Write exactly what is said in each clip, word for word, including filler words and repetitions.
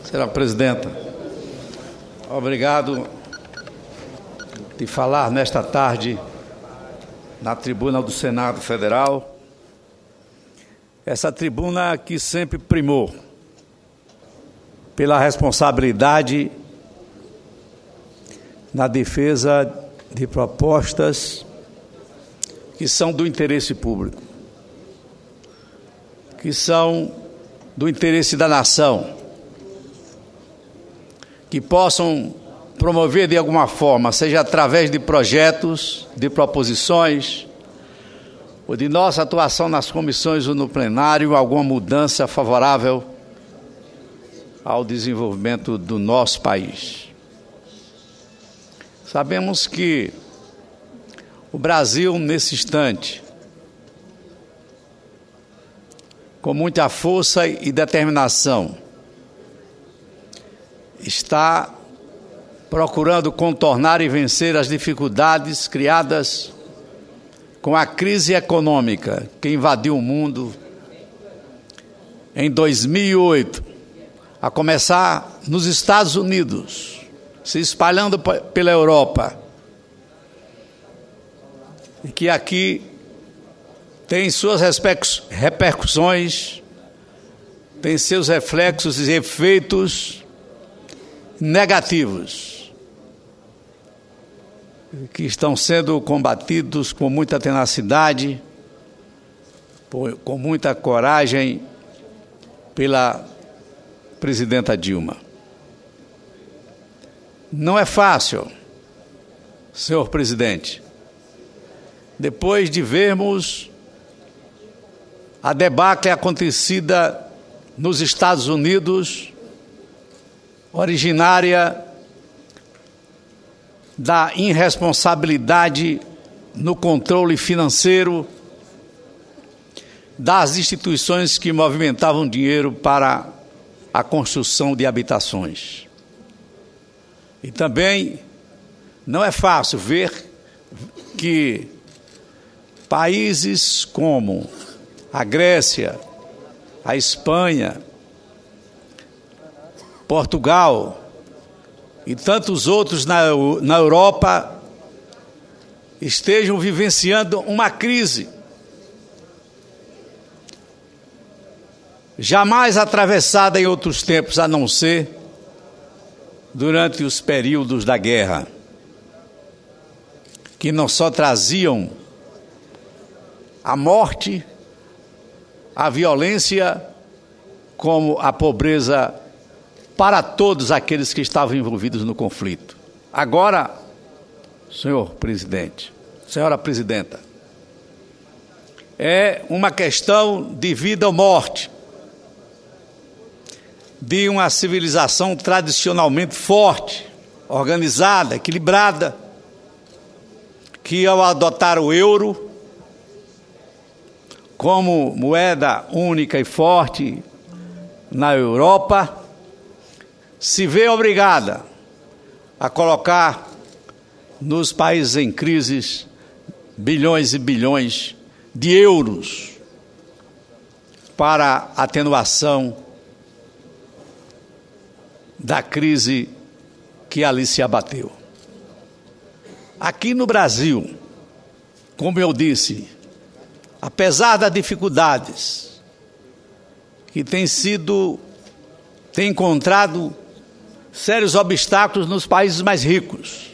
Senhora Presidenta, obrigado de falar nesta tarde na tribuna do Senado Federal, essa tribuna que sempre primou pela responsabilidade na defesa de propostas que são do interesse público, que são do interesse da nação, que possam promover de alguma forma, seja através de projetos, de proposições, ou de nossa atuação nas comissões ou no plenário, alguma mudança favorável ao desenvolvimento do nosso país. Sabemos que o Brasil, nesse instante, com muita força e determinação, está procurando contornar e vencer as dificuldades criadas com a crise econômica que invadiu o mundo em dois mil e oito, a começar nos Estados Unidos, se espalhando pela Europa, e que aqui tem suas repercussões, tem seus reflexos e efeitos negativos, que estão sendo combatidos com muita tenacidade, com muita coragem pela presidenta Dilma. Não é fácil, senhor presidente, depois de vermos a debacle acontecida nos Estados Unidos, originária da irresponsabilidade no controle financeiro das instituições que movimentavam dinheiro para a construção de habitações. E também não é fácil ver que países como a Grécia, a Espanha, Portugal e tantos outros na, na Europa estejam vivenciando uma crise jamais atravessada em outros tempos, a não ser durante os períodos da guerra, que não só traziam a morte, a violência, como a pobreza para todos aqueles que estavam envolvidos no conflito. Agora, senhor presidente, senhora presidenta, é uma questão de vida ou morte, de uma civilização tradicionalmente forte, organizada, equilibrada, que ao adotar o euro como moeda única e forte na Europa, se vê obrigada a colocar nos países em crise bilhões e bilhões de euros para atenuação da crise que ali se abateu. Aqui no Brasil, como eu disse, apesar das dificuldades que tem sido, tem encontrado sérios obstáculos nos países mais ricos.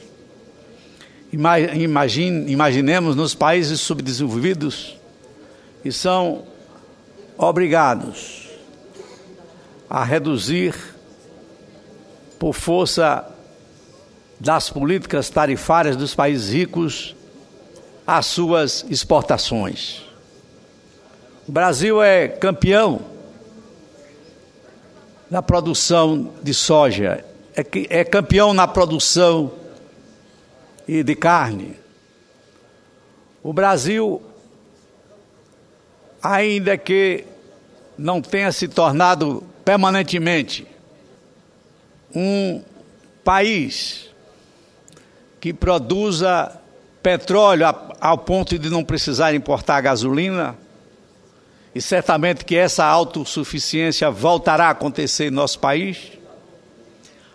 Imagine, imaginemos nos países subdesenvolvidos que são obrigados a reduzir, por força das políticas tarifárias dos países ricos, as suas exportações. O Brasil é campeão na produção de soja, é, é campeão na produção e de carne. O Brasil, ainda que não tenha se tornado permanentemente um país que produza petróleo ao ponto de não precisar importar gasolina, e certamente que essa autossuficiência voltará a acontecer em nosso país,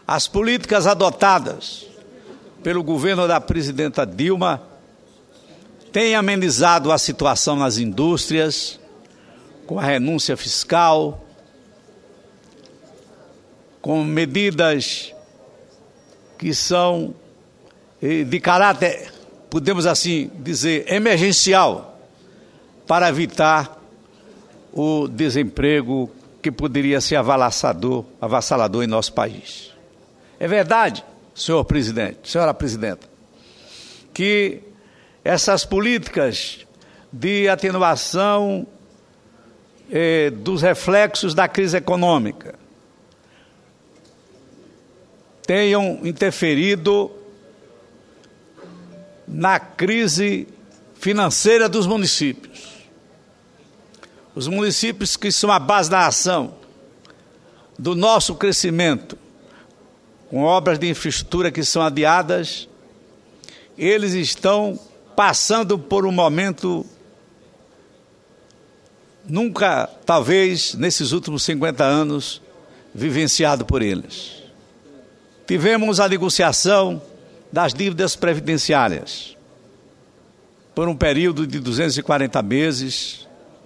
As políticas adotadas pelo governo da presidenta Dilma têm amenizado a situação nas indústrias, com a renúncia fiscal, com medidas que são de caráter, podemos assim dizer, emergencial, para evitar o desemprego que poderia ser avassalador, avassalador em nosso país. É verdade, senhor presidente, senhora presidenta, que essas políticas de atenuação eh, dos reflexos da crise econômica tenham interferido na crise financeira dos municípios. Os municípios que são a base da ação do nosso crescimento, com obras de infraestrutura que são adiadas, eles estão passando por um momento nunca, talvez, nesses últimos cinquenta anos, vivenciado por eles. Tivemos a negociação das dívidas previdenciárias por um período de duzentos e quarenta meses,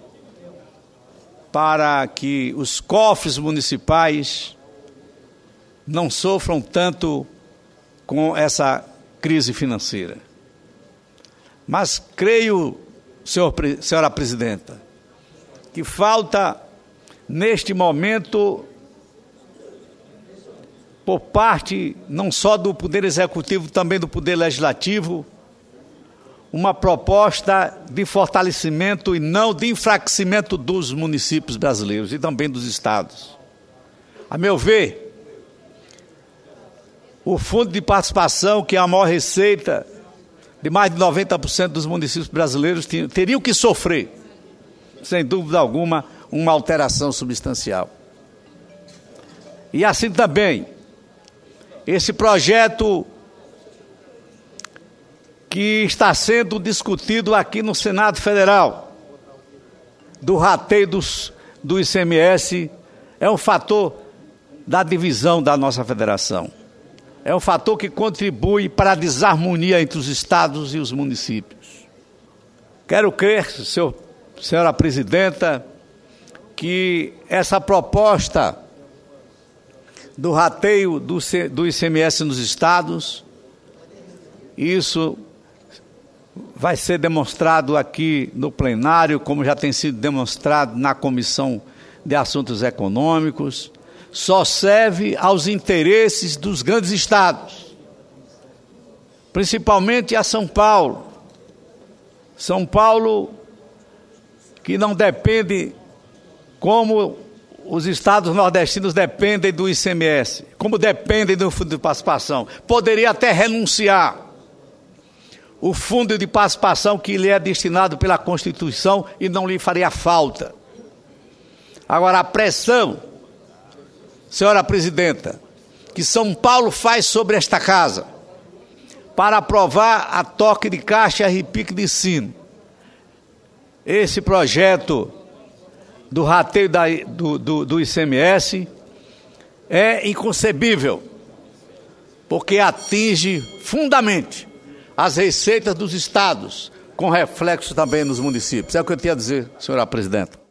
para que os cofres municipais não sofram tanto com essa crise financeira. Mas creio, senhor, senhora presidenta, que falta, neste momento, por parte não só do Poder Executivo, também do Poder Legislativo, uma proposta de fortalecimento e não de enfraquecimento dos municípios brasileiros e também dos estados. A meu ver, o Fundo de Participação, que é a maior receita de mais de noventa por cento dos municípios brasileiros, teriam que sofrer, sem dúvida alguma, uma alteração substancial. E assim também, esse projeto que está sendo discutido aqui no Senado Federal, do rateio dos, do I C M S, é um fator da divisão da nossa federação. É um fator que contribui para a desarmonia entre os estados e os municípios. Quero crer, senhor, senhora presidenta, que essa proposta do rateio do, do I C M S nos estados, isso vai ser demonstrado aqui no plenário, como já tem sido demonstrado na Comissão de Assuntos Econômicos, só serve aos interesses dos grandes estados, principalmente a São Paulo. São Paulo, que não depende como os estados nordestinos dependem do I C M S, como dependem do Fundo de Participação. Poderia até renunciar o Fundo de Participação que lhe é destinado pela Constituição e não lhe faria falta. Agora, a pressão, senhora presidenta, que São Paulo faz sobre esta casa para aprovar a toque de caixa e repique de sino, esse projeto do rateio da, do, do, do I C M S é inconcebível, porque atinge fundamente as receitas dos estados, com reflexo também nos municípios. É o que eu tinha a dizer, senhora presidenta.